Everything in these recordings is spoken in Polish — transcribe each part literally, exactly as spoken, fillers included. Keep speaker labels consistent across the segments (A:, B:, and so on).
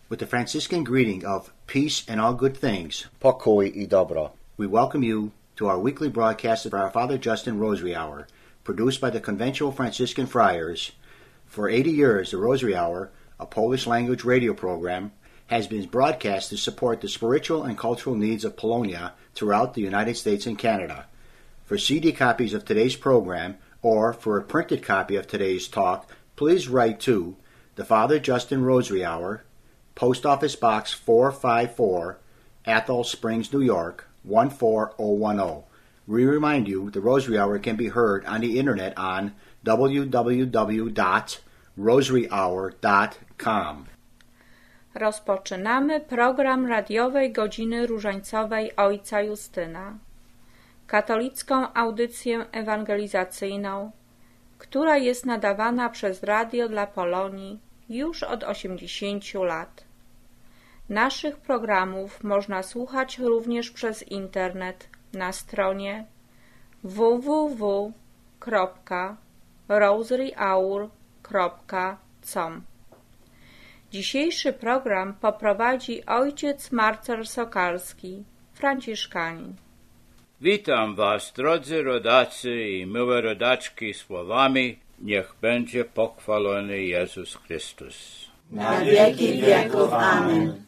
A: with the Franciscan greeting of peace and all good things.
B: Pokój i dobro.
A: We welcome you to our weekly broadcast of our Father Justin Rosary Hour, produced by the Conventual Franciscan Friars. For eighty years, the Rosary Hour, a Polish-language radio program, has been broadcast to support the spiritual and cultural needs of Polonia throughout the United States and Canada. For C D copies of today's program, or for a printed copy of today's talk, please write to the Father Justin Rosary Hour, Post Office Box four five four, Athol Springs, New York, one four zero one zero. We remind you the Rosary Hour can be heard on the internet on w w w dot rosary hour dot com.
C: Rozpoczynamy program radiowej godziny różańcowej Ojca Justyna, katolicką audycję ewangelizacyjną, która jest nadawana przez Radio dla Polonii już od osiemdziesięciu lat. Naszych programów można słuchać również przez internet na stronie w w w kropka rosary hour kropka com. Dzisiejszy program poprowadzi ojciec Marcel Sokalski, franciszkanin.
D: Witam was, drodzy rodacy i miłe rodaczki, słowami: niech będzie pochwalony Jezus Chrystus.
E: Na wieki wieków. Amen.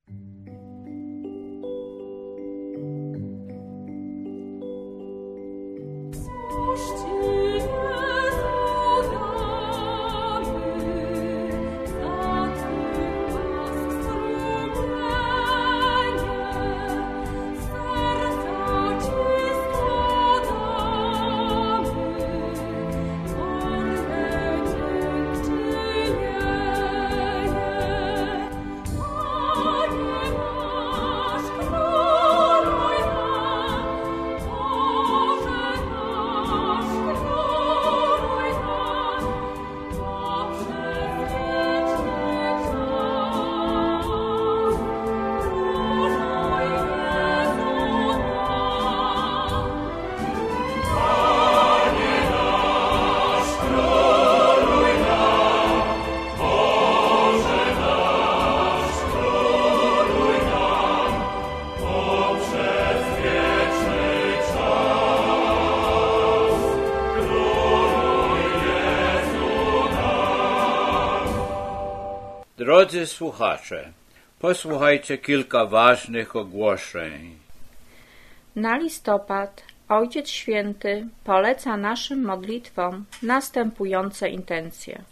D: Drodzy słuchacze, posłuchajcie kilka ważnych ogłoszeń.
C: Na listopad Ojciec Święty poleca naszym modlitwom następujące intencje.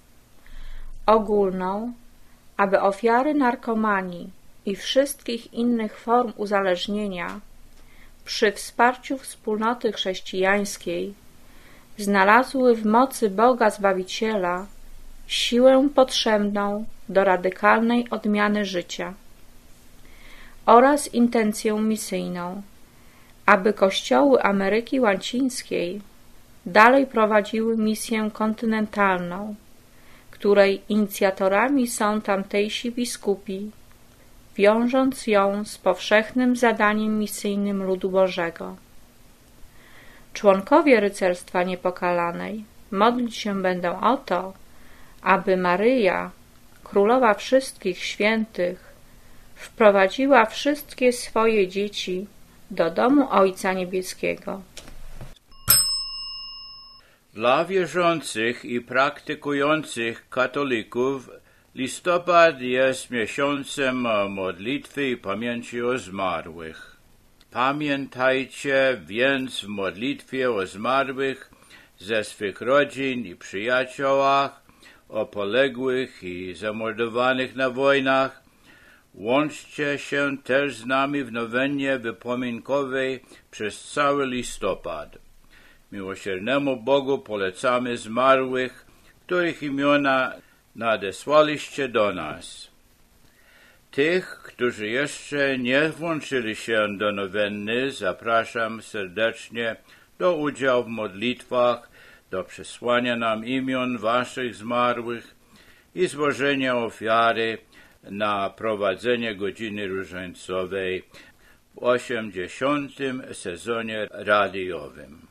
C: Ogólną, aby ofiary narkomanii i wszystkich innych form uzależnienia przy wsparciu wspólnoty chrześcijańskiej znalazły w mocy Boga Zbawiciela siłę potrzebną do radykalnej odmiany życia, oraz intencję misyjną, aby kościoły Ameryki Łacińskiej dalej prowadziły misję kontynentalną, której inicjatorami są tamtejsi biskupi, wiążąc ją z powszechnym zadaniem misyjnym ludu Bożego. Członkowie Rycerstwa Niepokalanej modlić się będą o to, aby Maryja, Królowa wszystkich świętych, wprowadziła wszystkie swoje dzieci do domu Ojca Niebieskiego.
D: Dla wierzących i praktykujących katolików listopad jest miesiącem modlitwy i pamięci o zmarłych. Pamiętajcie więc w modlitwie o zmarłych ze swych rodzin i przyjaciołach, o poległych i zamordowanych na wojnach. Łączcie się też z nami w nowennie wypominkowej przez cały listopad. Miłosiernemu Bogu polecamy zmarłych, których imiona nadesłaliście do nas. Tych, którzy jeszcze nie włączyli się do nowenny, zapraszam serdecznie do udziału w modlitwach, do przesłania nam imion waszych zmarłych i złożenia ofiary na prowadzenie godziny różańcowej w osiemdziesiątym sezonie radiowym.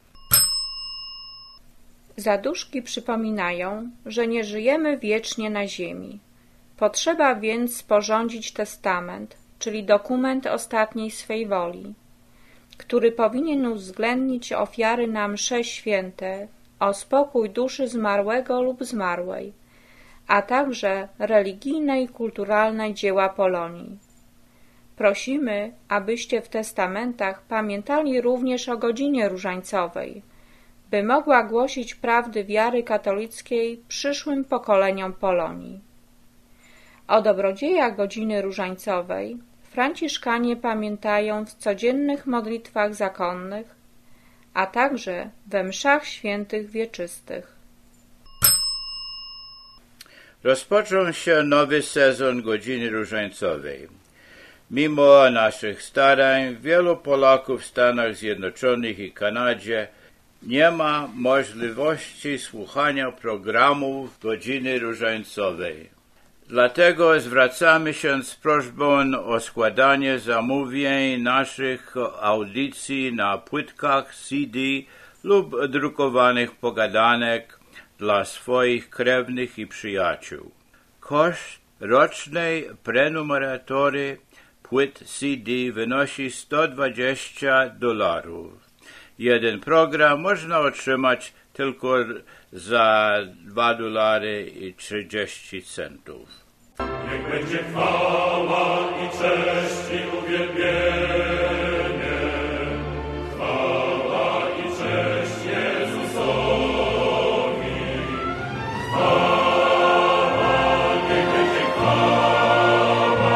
C: Zaduszki przypominają, że nie żyjemy wiecznie na ziemi. Potrzeba więc sporządzić testament, czyli dokument ostatniej swej woli, który powinien uwzględnić ofiary na msze święte, o spokój duszy zmarłego lub zmarłej, a także religijne i kulturalne dzieła Polonii. Prosimy, abyście w testamentach pamiętali również o godzinie różańcowej, by mogła głosić prawdy wiary katolickiej przyszłym pokoleniom Polonii. O dobrodziejach godziny różańcowej franciszkanie pamiętają w codziennych modlitwach zakonnych, a także we mszach świętych wieczystych.
D: Rozpoczął się nowy sezon godziny różańcowej. Mimo naszych starań, wielu Polaków w Stanach Zjednoczonych i Kanadzie nie ma możliwości słuchania programów godziny różańcowej. Dlatego zwracamy się z prośbą o składanie zamówień naszych audycji na płytkach C D lub drukowanych pogadanek dla swoich krewnych i przyjaciół. Koszt rocznej prenumeratury płyt C D wynosi sto dwadzieścia dolarów. Jeden program można otrzymać tylko za dwa dolary i trzydzieści centów.
B: Niech będzie chwała i cześć i uwielbienie. Chwała i cześć Jezusowi. Chwała, niech będzie chwała.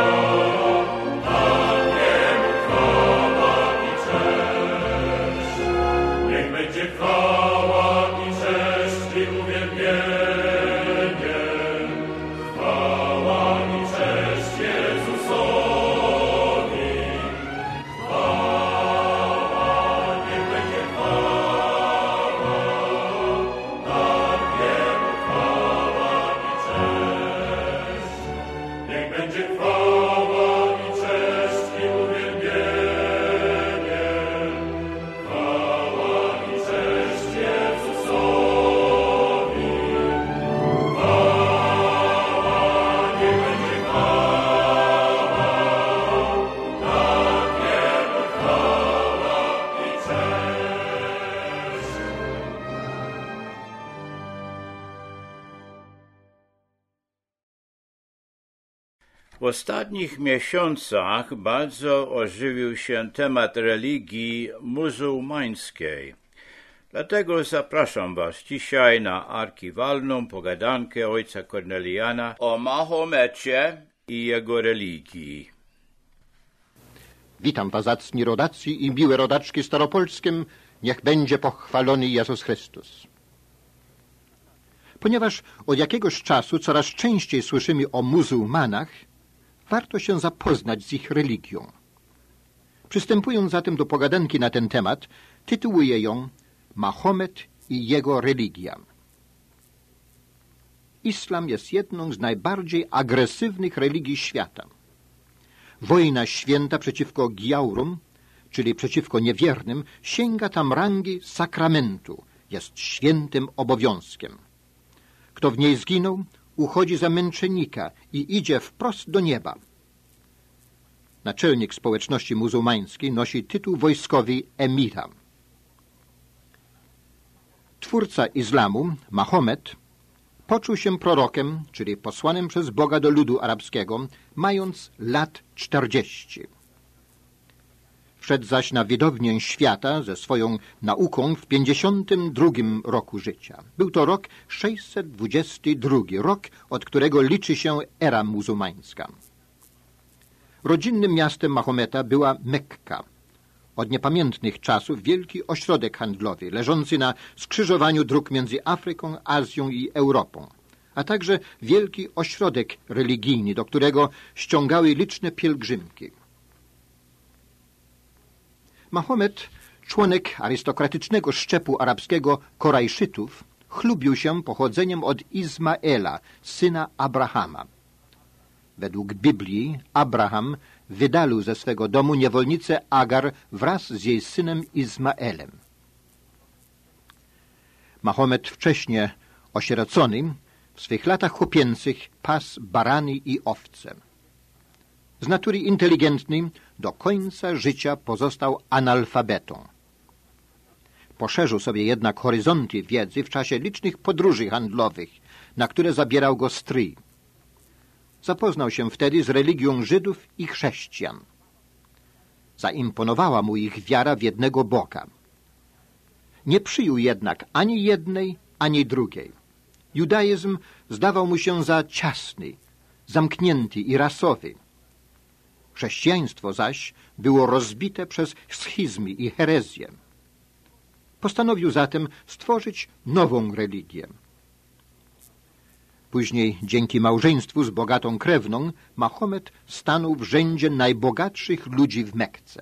B: Panu chwała i cześć. Niech będzie chwała i cześć i uwielbienie.
D: W ostatnich miesiącach bardzo ożywił się temat religii muzułmańskiej. Dlatego zapraszam Was dzisiaj na archiwalną pogadankę ojca Korneliana o Mahomecie i jego religii.
F: Witam Was, zacni rodacy i miłe rodaczki staropolskim, niech będzie pochwalony Jezus Chrystus. Ponieważ od jakiegoś czasu coraz częściej słyszymy o muzułmanach, warto się zapoznać z ich religią. Przystępując zatem do pogadanki na ten temat, tytułuję ją Mahomet i jego religia. Islam jest jedną z najbardziej agresywnych religii świata. Wojna święta przeciwko Giaurum, czyli przeciwko niewiernym, sięga tam rangi sakramentu, jest świętym obowiązkiem. Kto w niej zginął, uchodzi za męczennika i idzie wprost do nieba. Naczelnik społeczności muzułmańskiej nosi tytuł wojskowy emira. Twórca islamu, Mahomet, poczuł się prorokiem, czyli posłanym przez Boga do ludu arabskiego, mając lat czterdzieści. Wszedł zaś na widownię świata ze swoją nauką w pięćdziesiątym drugim roku życia. Był to rok sześćset dwudziesty drugi, rok, od którego liczy się era muzułmańska. Rodzinnym miastem Mahometa była Mekka. Od niepamiętnych czasów wielki ośrodek handlowy, leżący na skrzyżowaniu dróg między Afryką, Azją i Europą, a także wielki ośrodek religijny, do którego ściągały liczne pielgrzymki. Mahomet, członek arystokratycznego szczepu arabskiego Korajszytów, chlubił się pochodzeniem od Izmaela, syna Abrahama. Według Biblii Abraham wydalił ze swego domu niewolnicę Agar wraz z jej synem Izmaelem. Mahomet, wcześnie osierocony, W swych latach chłopięcych pasł barany i owce. Z natury inteligentnej do końca życia pozostał analfabetą. Poszerzył sobie jednak horyzonty wiedzy w czasie licznych podróży handlowych, na które zabierał go stryj. Zapoznał się wtedy z religią Żydów i chrześcijan. Zaimponowała mu ich wiara w jednego Boga. Nie przyjął jednak ani jednej, ani drugiej. Judaizm zdawał mu się za ciasny, zamknięty i rasowy. Chrześcijaństwo zaś było rozbite przez schizmy i herezję. Postanowił zatem stworzyć nową religię. Później, dzięki małżeństwu z bogatą krewną, Mahomet stanął w rzędzie najbogatszych ludzi w Mekce.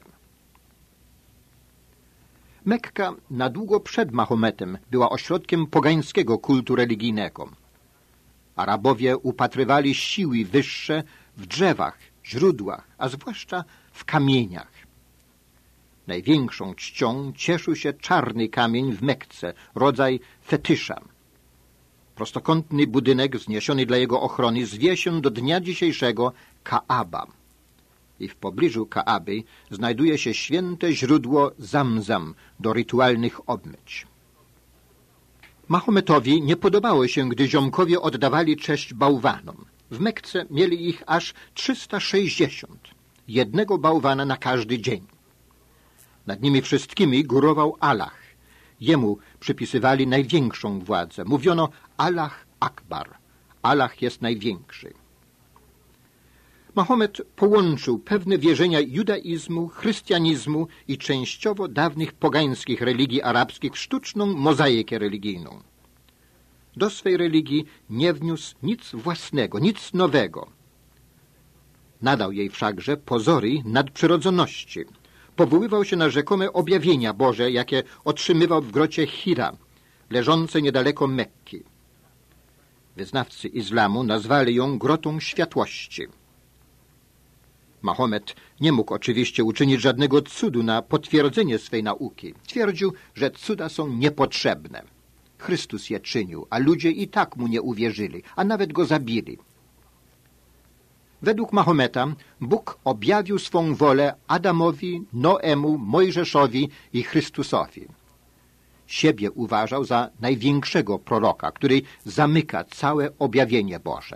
F: Mekka na długo przed Mahometem była ośrodkiem pogańskiego kultu religijnego. Arabowie upatrywali siły wyższe w drzewach, źródłach, a zwłaszcza w kamieniach. Największą czcią cieszył się czarny kamień w Mekce, rodzaj fetysza. Prostokątny budynek wzniesiony dla jego ochrony zwie się do dnia dzisiejszego Kaaba. I w pobliżu Kaaby znajduje się święte źródło Zamzam do rytualnych obmyć. Mahometowi nie podobało się, gdy ziomkowie oddawali cześć bałwanom. W Mekce mieli ich aż trzysta sześćdziesiąt. Jednego bałwana na każdy dzień. Nad nimi wszystkimi górował Allah. Jemu przypisywali największą władzę. Mówiono Allah Akbar. Allah jest największy. Mahomet połączył pewne wierzenia judaizmu, chrystianizmu i częściowo dawnych pogańskich religii arabskich w sztuczną mozaikę religijną. Do swej religii nie wniósł nic własnego, nic nowego. Nadał jej wszakże pozory nadprzyrodzoności. Powoływał się na rzekome objawienia Boże, jakie otrzymywał w grocie Hira, leżącej niedaleko Mekki. Wyznawcy islamu nazwali ją grotą światłości. Mahomet nie mógł oczywiście uczynić żadnego cudu na potwierdzenie swej nauki. Twierdził, że cuda są niepotrzebne. Chrystus je czynił, a ludzie i tak mu nie uwierzyli, a nawet go zabili. Według Mahometa Bóg objawił swą wolę Adamowi, Noemu, Mojżeszowi i Chrystusowi. Siebie uważał za największego proroka, który zamyka całe objawienie Boże.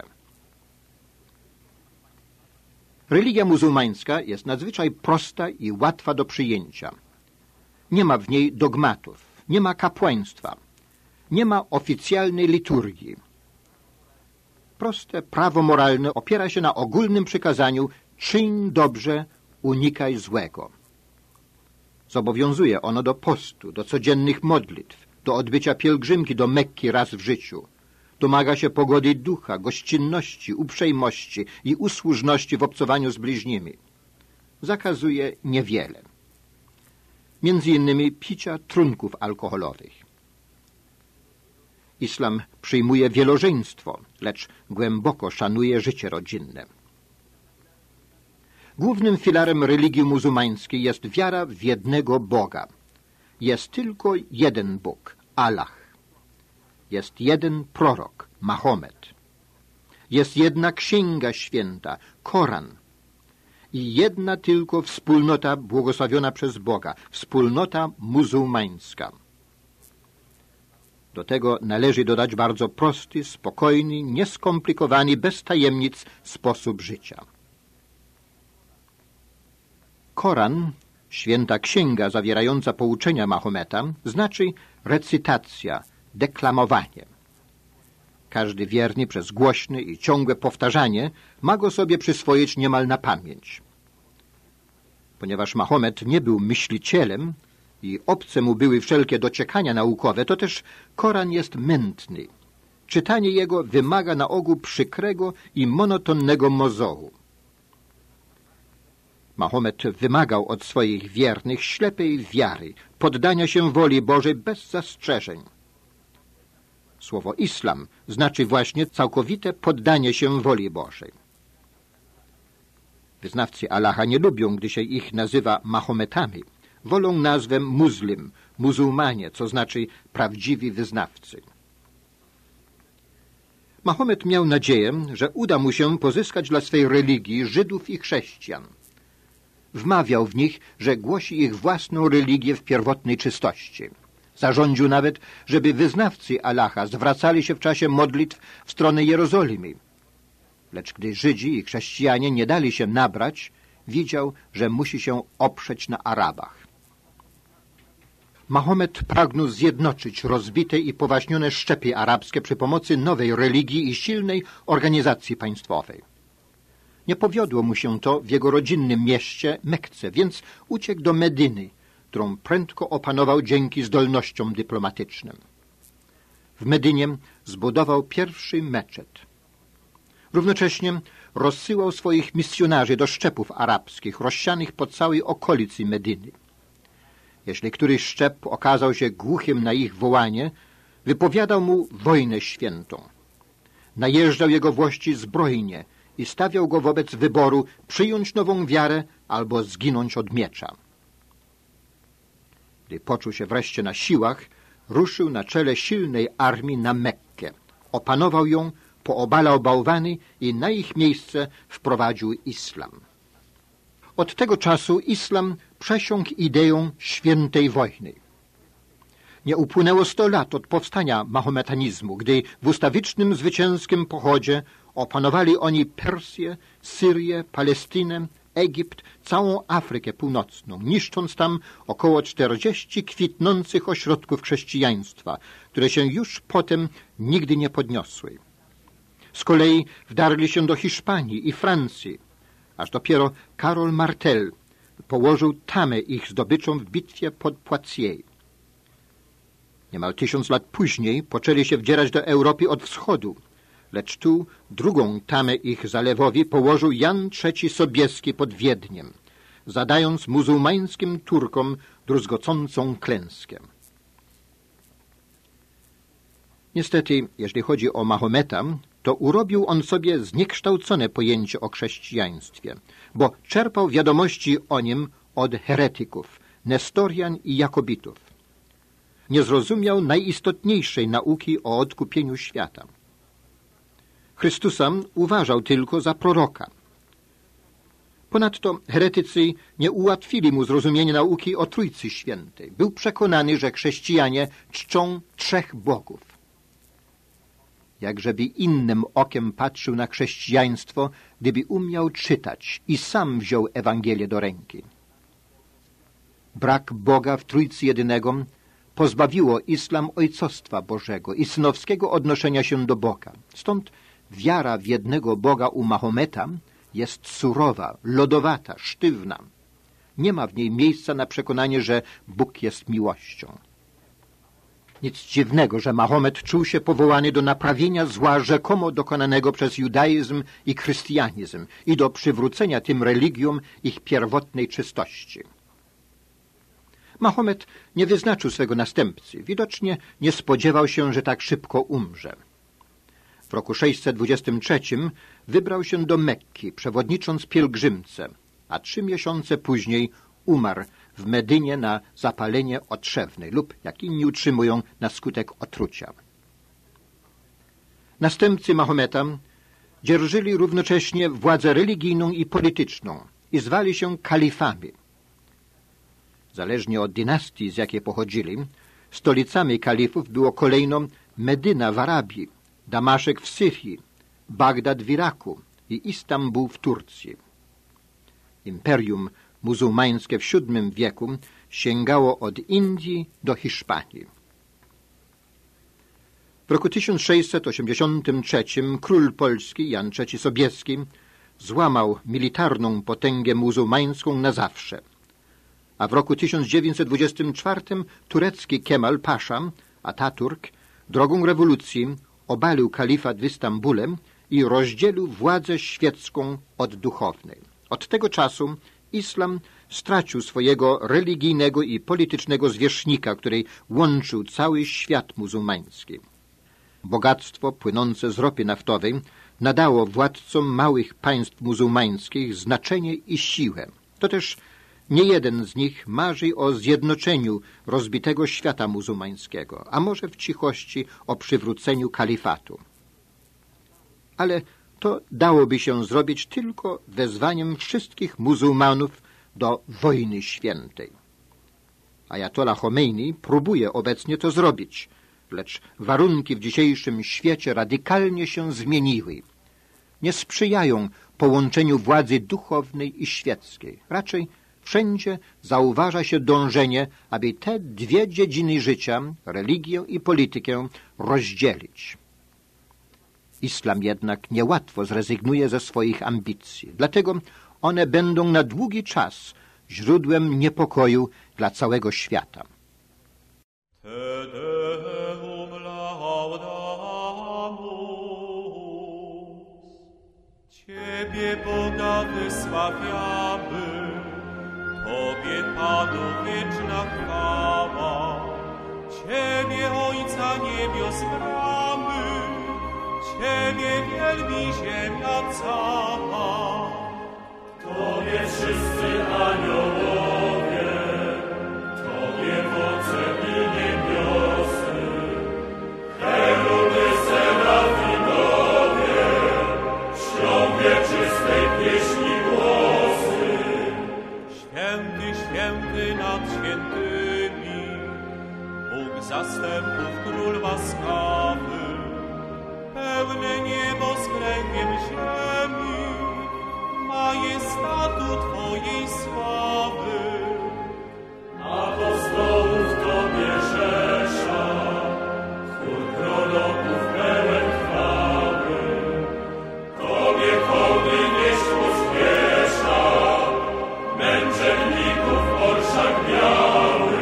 F: Religia muzułmańska jest nadzwyczaj prosta i łatwa do przyjęcia. Nie ma w niej dogmatów, nie ma kapłaństwa, nie ma oficjalnej liturgii. Proste prawo moralne opiera się na ogólnym przykazaniu czyń dobrze, unikaj złego. Zobowiązuje ono do postu, do codziennych modlitw, do odbycia pielgrzymki do Mekki raz w życiu. Domaga się pogody ducha, gościnności, uprzejmości i usłużności w obcowaniu z bliźnimi. Zakazuje niewiele. Między innymi picia trunków alkoholowych. Islam przyjmuje wielożeństwo, lecz głęboko szanuje życie rodzinne. Głównym filarem religii muzułmańskiej jest wiara w jednego Boga. Jest tylko jeden Bóg, Allah. Jest jeden prorok, Mahomet. Jest jedna księga święta, Koran. I jedna tylko wspólnota błogosławiona przez Boga, wspólnota muzułmańska. Do tego należy dodać bardzo prosty, spokojny, nieskomplikowany, bez tajemnic sposób życia. Koran, święta księga zawierająca pouczenia Mahometa, znaczy recytacja, deklamowanie. Każdy wierny przez głośne i ciągłe powtarzanie ma go sobie przyswoić niemal na pamięć. Ponieważ Mahomet nie był myślicielem i obce mu były wszelkie dociekania naukowe, to też Koran jest mętny. Czytanie jego wymaga na ogół przykrego i monotonnego mozołu. Mahomet wymagał od swoich wiernych ślepej wiary, poddania się woli Bożej bez zastrzeżeń. Słowo islam znaczy właśnie całkowite poddanie się woli Bożej. Wyznawcy Allaha nie lubią, gdy się ich nazywa Mahometami. Wolą nazwę muslim, muzułmanie, co znaczy prawdziwi wyznawcy. Mahomet miał nadzieję, że uda mu się pozyskać dla swej religii Żydów i chrześcijan. Wmawiał w nich, że głosi ich własną religię w pierwotnej czystości. Zarządził nawet, żeby wyznawcy Allaha zwracali się w czasie modlitw w stronę Jerozolimy. Lecz gdy Żydzi i chrześcijanie nie dali się nabrać, widział, że musi się oprzeć na Arabach. Mahomet pragnął zjednoczyć rozbite i powaśnione szczepy arabskie przy pomocy nowej religii i silnej organizacji państwowej. Nie powiodło mu się to w jego rodzinnym mieście Mekce, więc uciekł do Medyny, którą prędko opanował dzięki zdolnościom dyplomatycznym. W Medynie zbudował pierwszy meczet. Równocześnie rozsyłał swoich misjonarzy do szczepów arabskich rozsianych po całej okolicy Medyny. Jeśli któryś szczep okazał się głuchym na ich wołanie, wypowiadał mu wojnę świętą. Najeżdżał jego włości zbrojnie i stawiał go wobec wyboru przyjąć nową wiarę albo zginąć od miecza. Gdy poczuł się wreszcie na siłach, ruszył na czele silnej armii na Mekkę. Opanował ją, poobalał bałwany i na ich miejsce wprowadził islam. Od tego czasu islam przesiąkł ideą świętej wojny. Nie upłynęło sto lat od powstania mahometanizmu, gdy w ustawicznym zwycięskim pochodzie opanowali oni Persję, Syrię, Palestynę, Egipt, całą Afrykę Północną, niszcząc tam około czterdzieści kwitnących ośrodków chrześcijaństwa, które się już potem nigdy nie podniosły. Z kolei wdarli się do Hiszpanii i Francji, aż dopiero Karol Martel położył tamę ich zdobyczom w bitwie pod Poitiers. Niemal tysiąc lat później poczęli się wdzierać do Europy od wschodu, lecz tu drugą tamę ich zalewowi położył Jan trzeci Sobieski pod Wiedniem, zadając muzułmańskim Turkom druzgocącą klęskę. Niestety, jeśli chodzi o Mahometa, to urobił on sobie zniekształcone pojęcie o chrześcijaństwie, bo czerpał wiadomości o nim od heretyków, Nestorian i Jakobitów. Nie zrozumiał najistotniejszej nauki o odkupieniu świata. Chrystusa uważał tylko za proroka. Ponadto heretycy nie ułatwili mu zrozumienia nauki o Trójcy Świętej. Był przekonany, że chrześcijanie czczą trzech bogów. Jakżeby innym okiem patrzył na chrześcijaństwo, gdyby umiał czytać i sam wziął Ewangelię do ręki. Brak Boga w Trójcy Jedynego pozbawiło islam ojcostwa Bożego i synowskiego odnoszenia się do Boga. Stąd wiara w jednego Boga u Mahometa jest surowa, lodowata, sztywna. Nie ma w niej miejsca na przekonanie, że Bóg jest miłością. Nic dziwnego, że Mahomet czuł się powołany do naprawienia zła rzekomo dokonanego przez judaizm i chrystianizm i do przywrócenia tym religiom ich pierwotnej czystości. Mahomet nie wyznaczył swego następcy. Widocznie nie spodziewał się, że tak szybko umrze. W roku sześćset dwudziestym trzecim wybrał się do Mekki, przewodnicząc pielgrzymce, a trzy miesiące później umarł w Medynie na zapalenie otrzewne lub, jak inni utrzymują, na skutek otrucia. Następcy Mahometa dzierżyli równocześnie władzę religijną i polityczną i zwali się kalifami. Zależnie od dynastii, z jakiej pochodzili, stolicami kalifów było kolejno Medyna w Arabii, Damaszek w Syrii, Bagdad w Iraku i Istanbul w Turcji. Imperium muzułmańskie w siódmym wieku sięgało od Indii do Hiszpanii. W roku tysiąc sześćset osiemdziesiątym trzecim król polski Jan trzeci Sobieski złamał militarną potęgę muzułmańską na zawsze, a w roku tysiąc dziewięćset dwudziestym czwartym turecki Kemal Pasza, Ataturk, drogą rewolucji obalił kalifat w Istambule i rozdzielił władzę świecką od duchownej. Od tego czasu islam stracił swojego religijnego i politycznego zwierzchnika, który łączył cały świat muzułmański. Bogactwo płynące z ropy naftowej nadało władcom małych państw muzułmańskich znaczenie i siłę. To też nie jeden z nich marzy o zjednoczeniu rozbitego świata muzułmańskiego, a może w cichości o przywróceniu kalifatu. ale to dałoby się zrobić tylko wezwaniem wszystkich muzułmanów do wojny świętej. Ajatola Chomeini próbuje obecnie to zrobić, lecz warunki w dzisiejszym świecie radykalnie się zmieniły. Nie sprzyjają połączeniu władzy duchownej i świeckiej. Raczej wszędzie zauważa się dążenie, aby te dwie dziedziny życia, religię i politykę, rozdzielić. Islam jednak niełatwo zrezygnuje ze swoich ambicji. Dlatego one będą na długi czas źródłem niepokoju dla całego świata.
G: Te Deum laudamus, Ciebie, Boga, wysławiamy, Tobie, Panu, wieczna chwała, Ciebie, Ojca niebios bramy, Ciebie wielbi ziemia cała.
B: Tobie wszyscy aniołowie, Tobie moce i niebiosy, cheruby serafinowie, śpią wieczystej pieśni głosy.
G: Święty, święty nad świętymi, Bóg zastępów, król łaskawy, pełne niebo z kręgiem ziemi, majestatu Twojej sławy.
B: Apostołów Tobie rzesza, chór proroków pełen chwały, Tobie hołdy nieść pospiesza, męczenników orszak biały.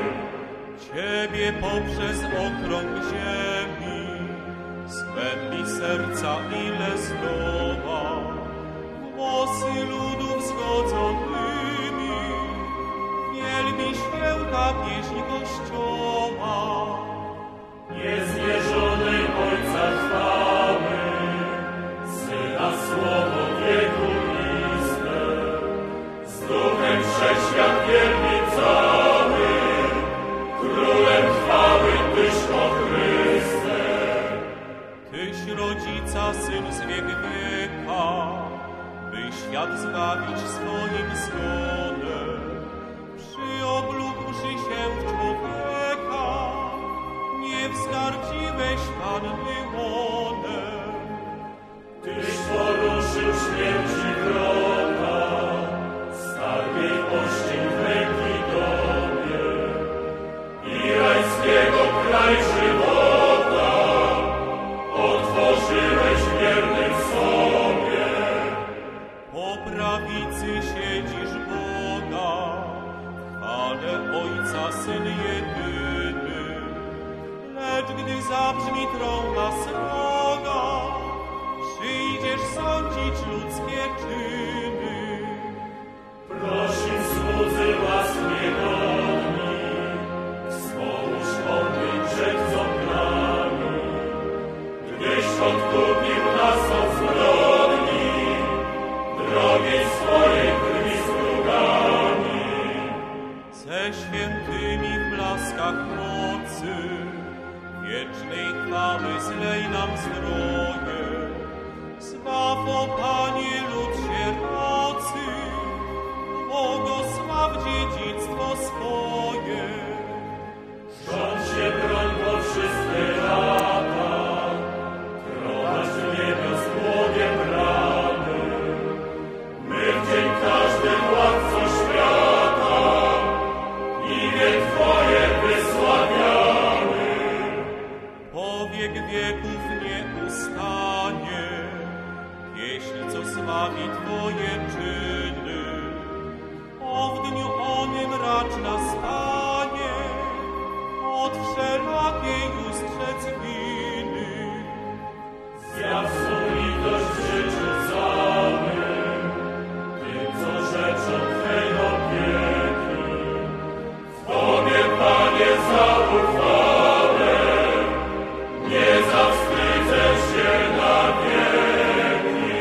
G: Ciebie poprzez okrąg ziemi swędli serca ile zdoła, głosy ludów zgodzonymi, wielbi święta pieśń Kościoła.
B: Niezmierzonej Ojca chwały, Syna słowo wiekuiste, z duchem wszechświat wielbi cały, królem chwały Tyś, o Chryste.
G: Tyś rodzica, Syn z wiek wieka, by świat zbawić swoim zgonem, przyoblógłszy się w człowieka, nie wzgardziłeś Panny łonem.
B: Tyś poruszył śmierci wrota, stargiej oścień w ręki Tobie i rajskiego kraj żywota otworzyłeś wiernym sobie.
G: Po prawicy siedzisz Boga, ale Ojca Syn jedyny, lecz gdy zabrzmi trąba sroga, przyjdziesz sądzić ludzkie czyny.
B: Prosim słudzy łask niegodni, wspomóż odmyć grzech z oknami, gdyś odkupił nas od zbrodni, drogi swojej krwi strugami.
G: Ze świętymi w blaskach mocy, wiecznej chwały zlej nam zdrowie. Zbaw, o Panie, lud sierocy, błogosław dziedzictwo swoje.
B: Rząd się broń po wszystkie lata, prowadź do niebios błogiem bramy. My w dzień każdy władco świata imię Twoje wysławiamy.
G: Po wiek wieków nie ustanie pieśń, co sławi Twoje czyny. O, w dniu onym racz nas, Panie, od wszelakiej ustrzec winy.
B: Zjaw swą litość w życiu całym, tym, co rzeczą Twej opieki. W Tobie, Panie, zaufałem, nie zawstydzę się na wieki.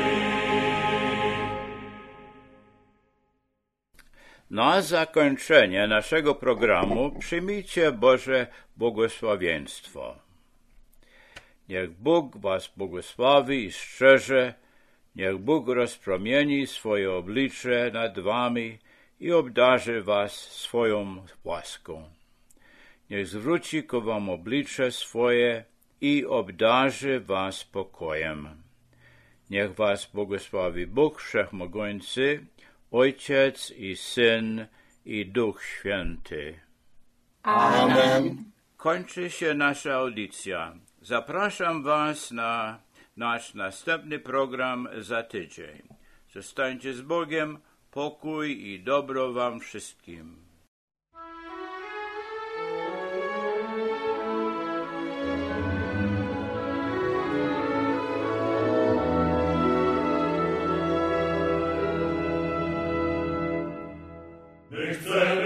D: Na zakończenie naszego programu przyjmijcie Boże błogosławieństwo. Niech Bóg was błogosławi i strzeże, niech Bóg rozpromieni swoje oblicze nad wami i obdarzy was swoją łaską. Niech zwróci ku wam oblicze swoje i obdarzy was pokojem. Niech was błogosławi Bóg Wszechmogący, Ojciec i Syn i Duch Święty.
E: Amen.
D: Kończy się nasza audycja. Zapraszam was na nasz następny program za tydzień. Zostańcie z Bogiem, pokój i dobro wam wszystkim.
B: My chcemy